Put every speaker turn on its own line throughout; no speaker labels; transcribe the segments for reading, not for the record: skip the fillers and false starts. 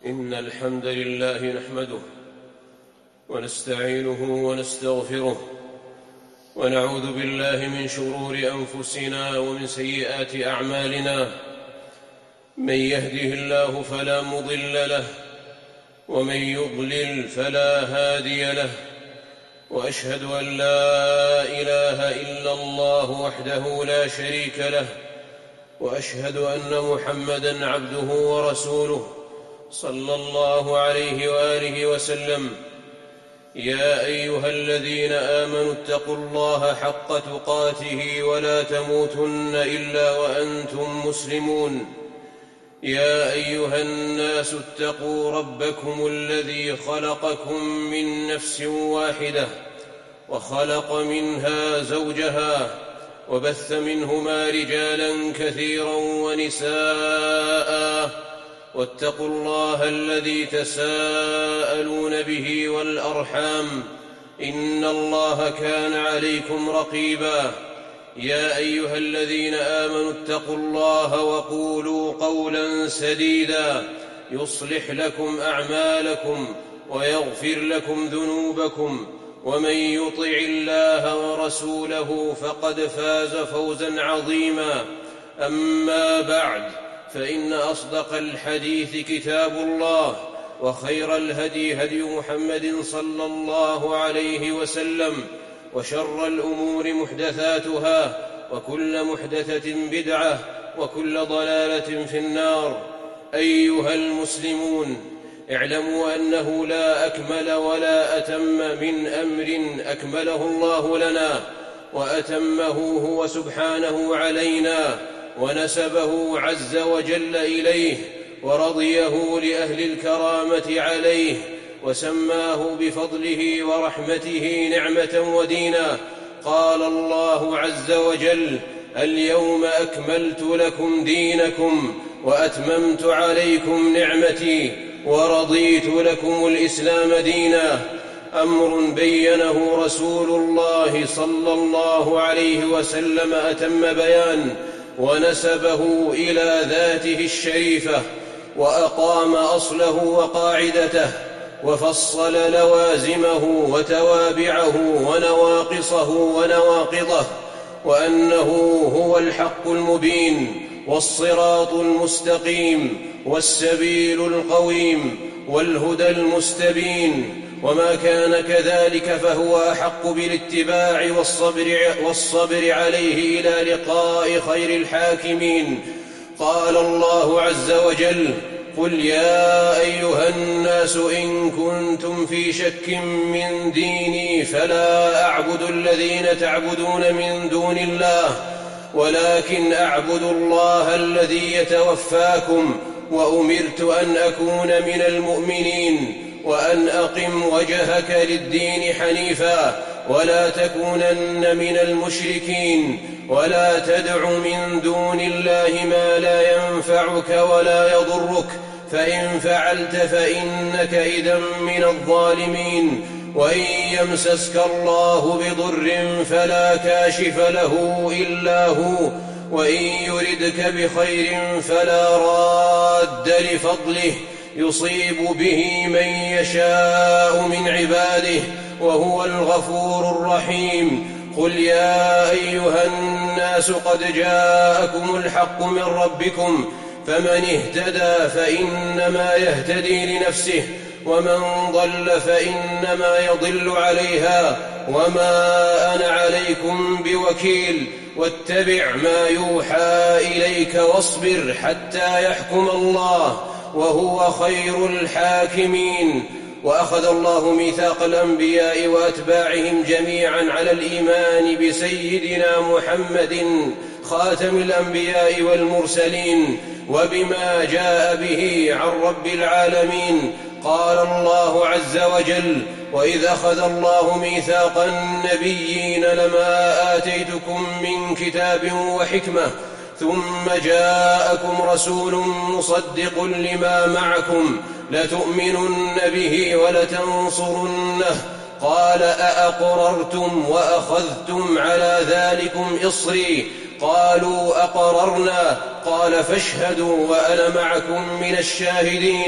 إن الحمد لله نحمده ونستعينه ونستغفره ونعوذ بالله من شرور أنفسنا ومن سيئات أعمالنا. من يهده الله فلا مضل له ومن يضلل فلا هادي له، وأشهد أن لا إله إلا الله وحده لا شريك له، وأشهد أن محمدًا عبده ورسوله صلى الله عليه وآله وسلم. يا أيها الذين آمنوا اتقوا الله حق تقاته ولا تموتن إلا وأنتم مسلمون. يا أيها الناس اتقوا ربكم الذي خلقكم من نفس واحدة وخلق منها زوجها وبث منهما رجالا كثيرا ونساء، واتقوا الله الذي تساءلون به والأرحام، إن الله كان عليكم رقيبا. يا أيها الذين آمنوا اتقوا الله وقولوا قولا سديدا يصلح لكم أعمالكم ويغفر لكم ذنوبكم، ومن يطع الله ورسوله فقد فاز فوزا عظيما. أما بعد، فإن أصدق الحديث كتاب الله، وخير الهدي هدي محمد صلى الله عليه وسلم، وشر الأمور محدثاتها، وكل محدثة بدعة، وكل ضلالة في النار. أيها المسلمون، اعلموا أنه لا أكمل ولا أتم من أمر أكمله الله لنا وأتمه هو سبحانه علينا، ونسبه عز وجل إليه، ورضيه لأهل الكرامة عليه، وسماه بفضله ورحمته نعمة ودينا. قال الله عز وجل: اليوم أكملت لكم دينكم وأتممت عليكم نعمتي ورضيت لكم الإسلام دينا. أمر بينه رسول الله صلى الله عليه وسلم أتم بيان، ونسبه إلى ذاته الشريفة، وأقام أصله وقاعدته، وفصل لوازمه وتوابعه ونواقصه ونواقضه، وأنه هو الحق المبين والصراط المستقيم والسبيل القويم والهدى المستبين. وما كان كذلك فهو أحق بالاتباع والصبر عليه إلى لقاء خير الحاكمين. قال الله عز وجل: قل يا أيها الناس إن كنتم في شك من ديني فلا أعبد الذين تعبدون من دون الله، ولكن أعبد الله الذي يتوفاكم، وأمرت أن أكون من المؤمنين، وأن أقم وجهك للدين حنيفا ولا تكونن من المشركين، ولا تدع من دون الله ما لا ينفعك ولا يضرك، فإن فعلت فإنك إذا من الظالمين. وإن يمسسك الله بضر فلا كاشف له إلا هو، وإن يردك بخير فلا راد لفضله، يصيب به من يشاء من عباده، وهو الغفور الرحيم. قل يا أيها الناس قد جاءكم الحق من ربكم، فمن اهتدى فإنما يهتدي لنفسه، ومن ضل فإنما يضل عليها، وما أنا عليكم بوكيل. واتبع ما يوحى إليك واصبر حتى يحكم الله، وهو خير الحاكمين. وأخذ الله ميثاق الأنبياء وأتباعهم جميعا على الإيمان بسيدنا محمد خاتم الأنبياء والمرسلين، وبما جاء به عن رب العالمين. قال الله عز وجل: وإذ أخذ الله ميثاق النبيين لما آتيتكم من كتاب وحكمة ثم جاءكم رسول مصدق لما معكم لتؤمنن به ولتنصرنه. قال: أأقررتم وأخذتم على ذلكم إصري؟ قالوا: أقررنا. قال: فاشهدوا وأنا معكم من الشاهدين.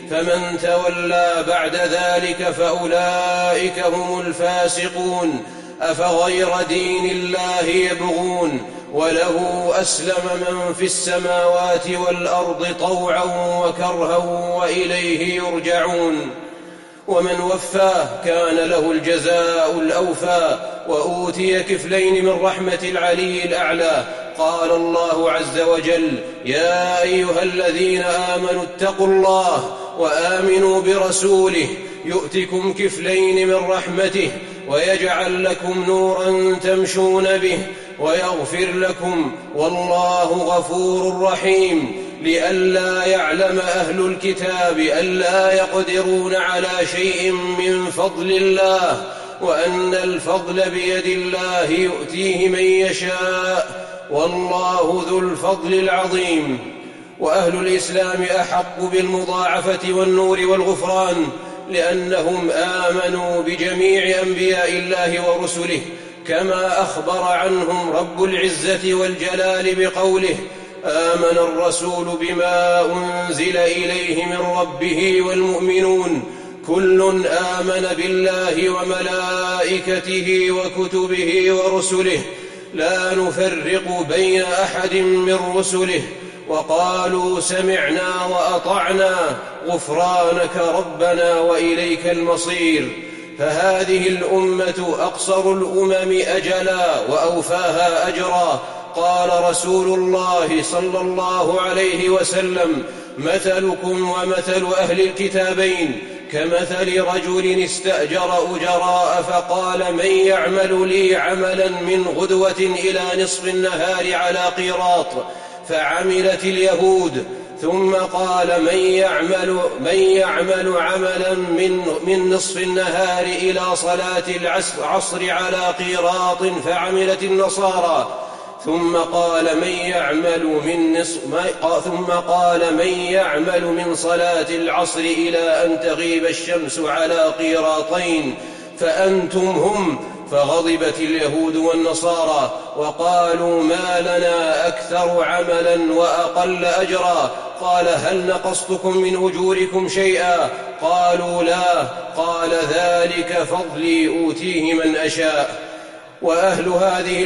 فمن تولى بعد ذلك فأولئك هم الفاسقون. أفغير دين الله يبغون وله أسلم من في السماوات والأرض طوعا وكرها وإليه يرجعون. ومن وفاه كان له الجزاء الأوفى وأوتي كفلين من رحمة العلي الأعلى. قال الله عز وجل: يا أيها الذين آمنوا اتقوا الله وآمنوا برسوله يؤتكم كفلين من رحمته ويجعل لكم نورا تمشون به ويغفر لكم والله غفور رحيم. لئلا يعلم أهل الكتاب ألا يقدرون على شيء من فضل الله وأن الفضل بيد الله يؤتيه من يشاء والله ذو الفضل العظيم. وأهل الإسلام أحق بالمضاعفة والنور والغفران لأنهم آمنوا بجميع أنبياء الله ورسله، كما أخبر عنهم رب العزة والجلال بقوله: آمن الرسول بما أنزل إليه من ربه والمؤمنون كل آمن بالله وملائكته وكتبه ورسله لا نفرق بين أحد من رسله وقالوا سمعنا وأطعنا غفرانك ربنا وإليك المصير. فهذه الأمة أقصر الأمم أجلا وأوفاها أجرا. قال رسول الله صلى الله عليه وسلم: مثلكم ومثل أهل الكتابين كمثل رجل استأجر أجراء فقال: من يعمل لي عملا من غدوة إلى نصف النهار على قيراط؟ فعملت اليهود. ثم قال: من يعمل عملا من نصف النهار إلى صلاة العصر على قيراط؟ فعملت النصارى. ثم قال: من يعمل من صلاة العصر إلى أن تغيب الشمس على قيراطين؟ فأنتم هم. فغضبت اليهود والنصارى وقالوا: ما لنا أكثر عملا وأقل أجرا. قال: هل نقصتكم من أجوركم شيئا؟ قالوا: لا. قال: ذلك فضلي أوتيه من أشاء. وأهل هذه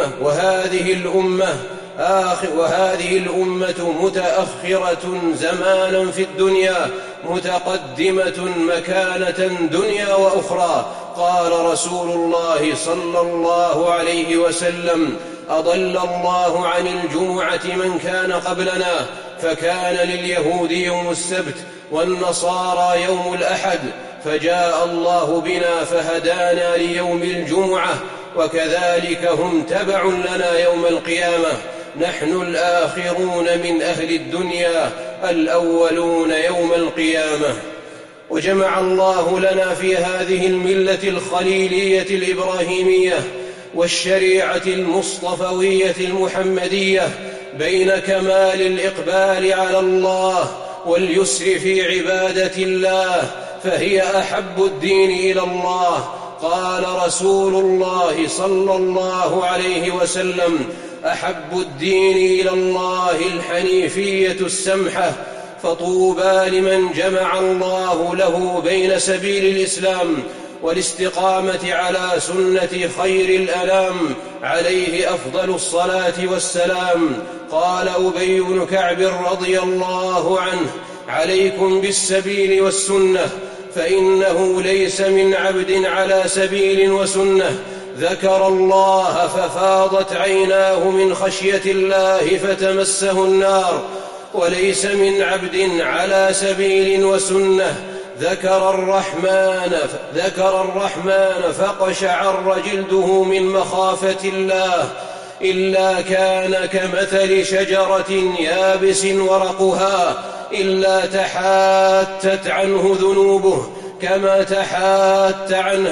الأمة متأخرة زمانا في الدنيا متقدمة مكانة دنيا وأخرى. قال رسول الله صلى الله عليه وسلم: أضل الله عن الجمعة من كان قبلنا، فكان لليهود يوم السبت والنصارى يوم الأحد، فجاء الله بنا فهدانا ليوم الجمعة، وكذلك هم تبع لنا يوم القيامة. نحن الآخرون من أهل الدنيا الأولون يوم القيامة. وجمع الله لنا في هذه الملة الخليلية الإبراهيمية والشريعة المصطفوية المحمدية بين كمال الإقبال على الله واليسر في عبادة الله، فهي أحب الدين إلى الله. قال رسول الله صلى الله عليه وسلم: أحب الدين إلى الله الحنيفية السمحة. فطوبى لمن جمع الله له بين سبيل الإسلام والاستقامة على سنة خير الأنام عليه أفضل الصلاة والسلام. قال أبي بن كعب رضي الله عنه: عليكم بالسبيل والسنة، فإنه ليس من عبد على سبيل وسنة ذكر الله ففاضت عيناه من خشية الله فتمسه النار، وليس من عبد على سبيل وسنة ذكر الرحمن فقشعر جلده من مخافة الله، إلا كان كمثل شجرة يابس ورقها، إلا تحاتت عنه ذنوبه كما تحات عن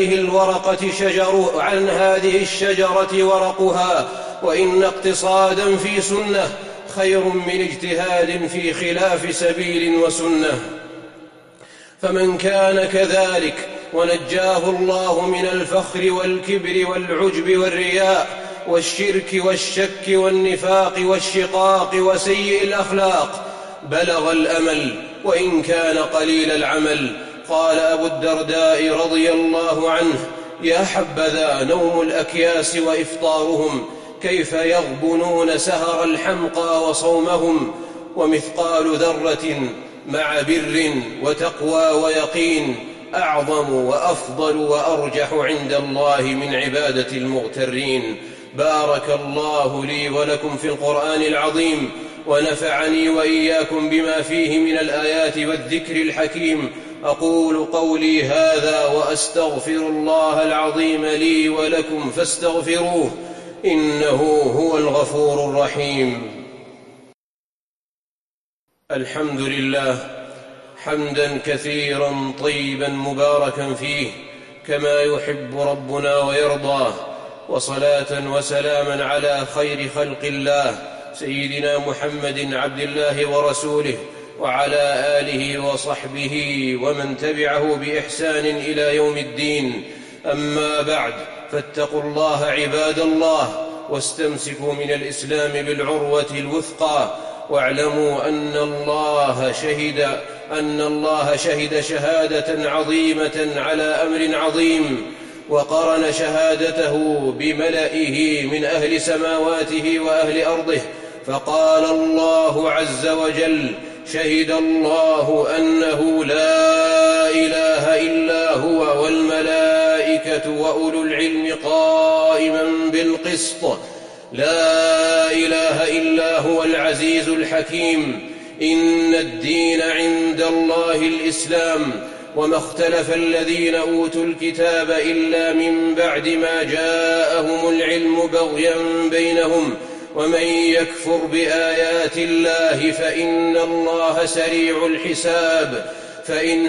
هذه الشجرة ورقها. وإن اقتصادا في سنة خير من اجتهاد في خلاف سبيل وسنة. فمن كان كذلك ونجاه الله من الفخر والكبر والعجب والرياء والشرك والشك والنفاق والشقاق وسيء الأخلاق، بلغ الأمل وإن كان قليل العمل. قال أبو الدرداء رضي الله عنه: يا حبذا نوم الأكياس وإفطارهم، كيف يغبنون سهر الحمقى وصومهم. ومثقال ذرة مع بر وتقوى ويقين أعظم وأفضل وأرجح عند الله من عبادة المغترين. بارك الله لي ولكم في القرآن العظيم، ونفعني وإياكم بما فيه من الآيات والذكر الحكيم. أقول قولي هذا وأستغفر الله العظيم لي ولكم فاستغفروه، إنه هو الغفور الرحيم. الحمد لله حمدا كثيرا طيبا مباركا فيه كما يحب ربنا ويرضاه، وصلاة وسلاما على خير خلق الله سيدنا محمد عبد الله ورسوله، وعلى آله وصحبه ومن تبعه بإحسان إلى يوم الدين. أما بعد، فاتقوا الله عباد الله، واستمسكوا من الإسلام بالعروة الوثقى، واعلموا أن الله شهد شهادة عظيمة على أمر عظيم، وقرن شهادته بملئه من أهل سماواته وأهل أرضه، فقال الله عز وجل: شهد الله أنه لا إله إلا هو والملائكة وأولو العلم قائما بالقسط، لا إله إلا هو العزيز الحكيم، إن الدين عند الله الإسلام، وما اختلف الذين أوتوا الكتاب إلا من بعد ما جاءهم العلم بغيا بينهم، ومن يكفر بآيات الله فإن الله سريع الحساب. فإن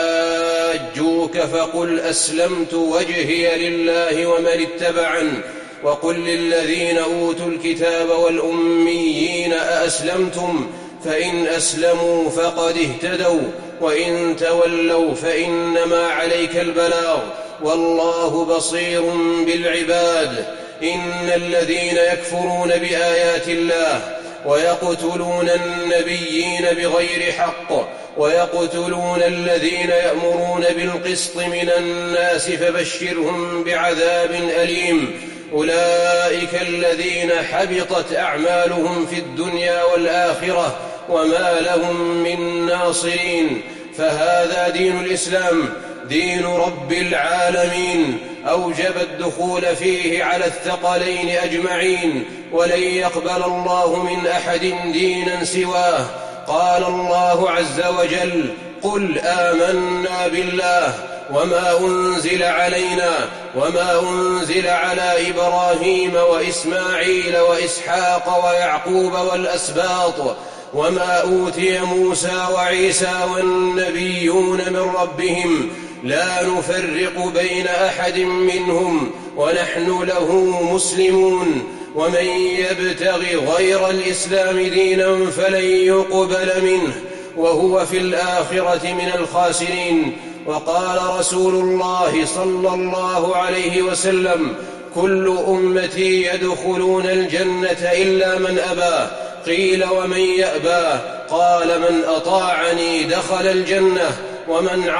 حاجوك فقل أسلمت وجهي لله ومن اتبعني، وقل للذين أوتوا الكتاب والأميين أأسلمتم؟ فإن أسلموا فقد اهتدوا، وإن تولوا فإنما عليك البلاغ، والله بصير بالعباد. إن الذين يكفرون بآيات الله ويقتلون النبيين بغير حق ويقتلون الذين يأمرون بالقسط من الناس فبشرهم بعذاب أليم. أولئك الذين حبطت أعمالهم في الدنيا والآخرة وما لهم من ناصرين. فهذا دين الإسلام، دين رب العالمين، أوجب الدخول فيه على الثقلين أجمعين، ولن يقبل الله من أحد دينا سواه. قال الله عز وجل: قل آمنا بالله وما أنزل علينا وما أنزل على إبراهيم وإسماعيل وإسحاق ويعقوب والأسباط وما أوتي موسى وعيسى والنبيون من ربهم لا نفرق بين أحد منهم ونحن له مسلمون. ومن يبتغ غير الإسلام دينا فلن يقبل منه وهو في الآخرة من الخاسرين. وقال رسول الله صلى الله عليه وسلم: كل أمتي يدخلون الجنة إلا من أبى. قيل: ومن يأبى؟ قال: من أطاعني دخل الجنة ومن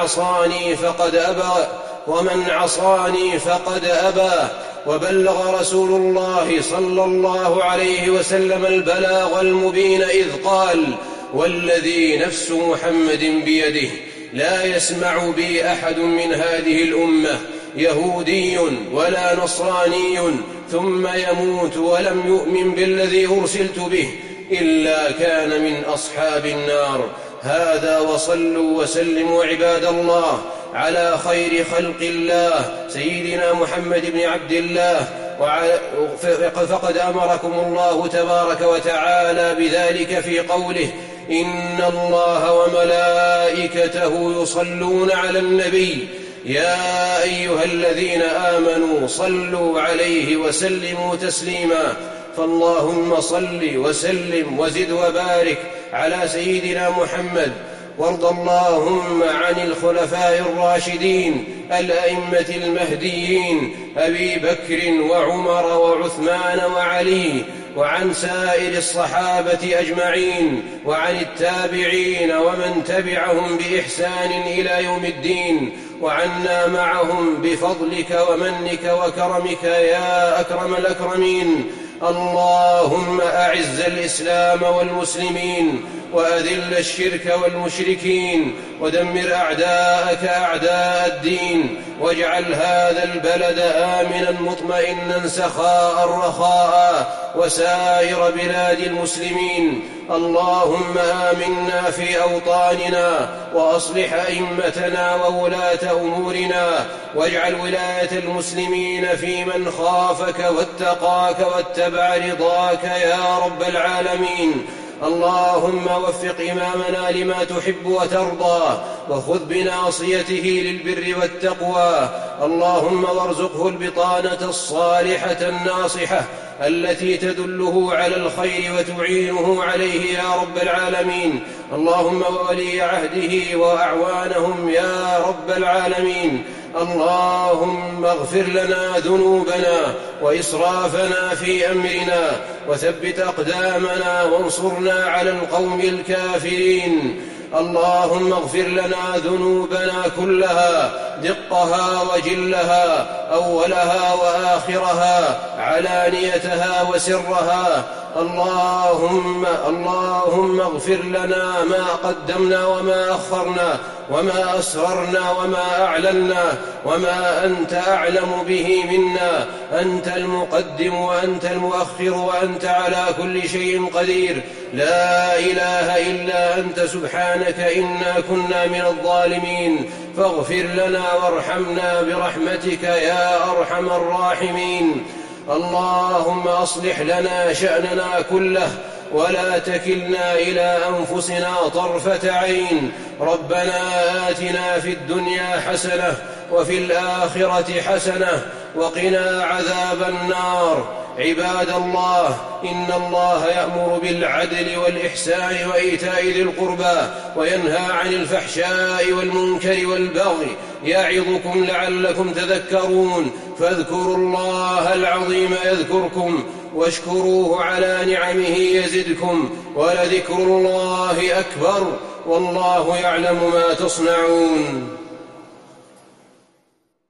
عصاني فقد أبى. وبلغ رسول الله صلى الله عليه وسلم البلاغ المبين إذ قال: والذي نفس محمد بيده لا يسمع بي أحد من هذه الأمة يهودي ولا نصراني ثم يموت ولم يؤمن بالذي أرسلت به إلا كان من أصحاب النار. هذا، وصلوا وسلموا عباد الله على خير خلق الله سيدنا محمد بن عبد الله، فقد أمركم الله تبارك وتعالى بذلك في قوله: إن الله وملائكته يصلون على النبي يا أيها الذين آمنوا صلوا عليه وسلموا تسليما. فاللهم صل وسلم وزد وبارك على سيدنا محمد. وارض اللهم عن الخلفاء الراشدين الأئمة المهديين أبي بكر وعمر وعثمان وعلي وعن سائر الصحابة أجمعين، وعن التابعين ومن تبعهم بإحسان إلى يوم الدين، وعنا معهم بفضلك ومنك وكرمك يا أكرم الأكرمين. اللهم أعز الإسلام والمسلمين، وأذل الشرك والمشركين، ودمر أعداءك أعداء الدين، واجعل هذا البلد آمنا مطمئنا سخاء رخاء، وسائر بلاد المسلمين. اللهم آمنا في أوطاننا، وأصلح أئمتنا وولاة أمورنا، واجعل ولاية المسلمين في من خافك واتقاك واتبع رضاك يا رب العالمين. اللهم وفق إمامنا لما تحب وترضى، وخذ بناصيته للبر والتقوى. اللهم وارزقه البطانة الصالحة الناصحة التي تدله على الخير وتعينه عليه يا رب العالمين. اللهم وولي عهده وأعوانهم يا رب العالمين. اللهم اغفر لنا ذنوبنا وإسرافنا في أمرنا، وثبت أقدامنا وانصرنا على القوم الكافرين. اللهم اغفر لنا ذنوبنا كلها، دقها وجلها، أولها وآخرها، علانيتها وسرها. اللهم اغفر لنا ما قدمنا وما أخرنا، وما أسررنا وما أعلنا، وما أنت أعلم به منا. أنت المقدم وأنت المؤخر، وأنت على كل شيء قدير. لا إله إلا أنت سبحانك إنا كنا من الظالمين. فاغفر لنا وارحمنا برحمتك يا أرحم الراحمين. اللهم أصلح لنا شأننا كله، ولا تكلنا إلى أنفسنا طرفة عين. ربنا آتنا في الدنيا حسنة، وفي الآخرة حسنة، وقنا عذاب النار. عباد الله، إن الله يأمر بالعدل والإحسان وإيتاء ذي القربى، وينهى عن الفحشاء والمنكر والبغي، يعظكم لعلكم تذكرون. فاذكروا الله العظيم يذكركم، واشكروه على نعمه يزدكم، ولذكر الله أكبر، والله يعلم ما تصنعون.